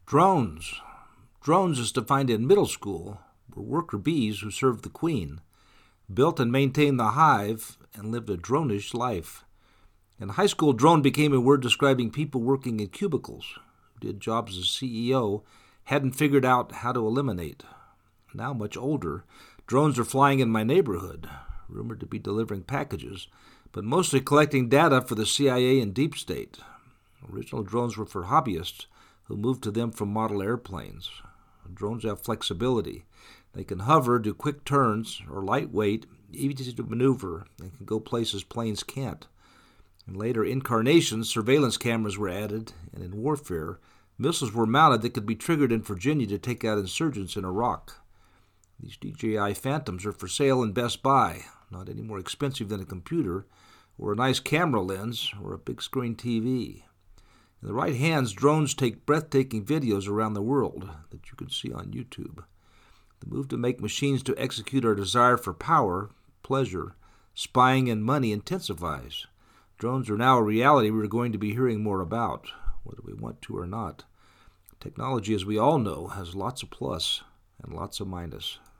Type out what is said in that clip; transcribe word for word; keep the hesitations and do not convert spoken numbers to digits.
Drones. Drones is defined in middle school were worker bees who served the queen, built and maintained the hive, and lived a dronish life. In high school, drone became a word describing people working in cubicles who did jobs as C E O, hadn't figured out how to eliminate. Now, much older, drones are flying in my neighborhood, rumored to be delivering packages, but mostly collecting data for the C I A and Deep State. Original drones were for hobbyists who moved to them from model airplanes. Drones have flexibility. They can hover, do quick turns, are lightweight, easy to maneuver, and can go places planes can't. In later incarnations, surveillance cameras were added, and in warfare, missiles were mounted that could be triggered in Virginia to take out insurgents in Iraq. These D J I Phantoms are for sale in Best Buy, not any more expensive than a computer, or a nice camera lens, or a big screen T V. In the right hands, drones take breathtaking videos around the world that you can see on YouTube. The move to make machines to execute our desire for power, pleasure, spying, and money intensifies. Drones are now a reality we're going to be hearing more about, whether we want to or not. Technology, as we all know, has lots of plus and lots of minus.